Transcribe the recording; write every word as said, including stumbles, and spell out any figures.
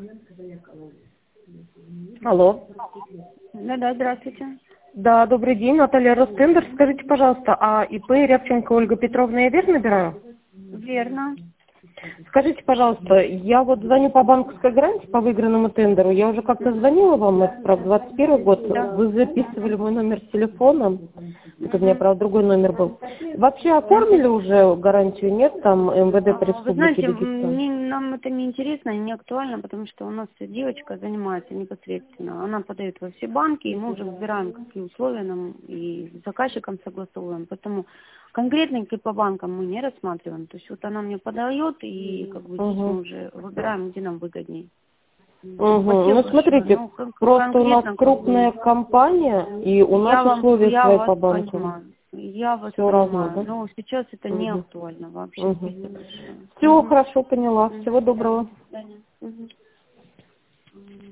Алло. Да, да, здравствуйте. Да, добрый день, Наталья Ростендер. Скажите, пожалуйста, а ИП Рябченко Ольга Петровна я верно набираю? Верно. Скажите, пожалуйста, я вот звоню по банковской гарантии по выигранному тендеру. Я уже как-то звонила вам, это, правда, двадцать первый год. Да. Вы записывали мой номер телефона. Это у меня, Мгм. правда, другой номер был. Вообще оформили уже гарантию? Нет, там МВД по А, Вы республике знаете, Дагестан? мне, нам это не интересно и не актуально, потому что у нас девочка занимается непосредственно. Она подает во все банки, и мы уже выбираем, какие условия нам и с заказчиком согласовываем. Поэтому конкретненько по банкам мы не рассматриваем. То есть вот она мне подает, и как бы здесь Угу. мы уже выбираем, где нам выгоднее. Угу. Спасибо Ну, большое. смотрите, Ну, кон- просто у нас конкретно как крупная бы компания, и у нас я вам, условия я свои вас по банкам. понимаю. Я вас Все разное, понимаю. да? Но сейчас это не Угу. актуально вообще. Угу. Спасибо большое. Все, Мгм. хорошо, поняла. Мгм. Всего Да, доброго. до свидания. Мгм.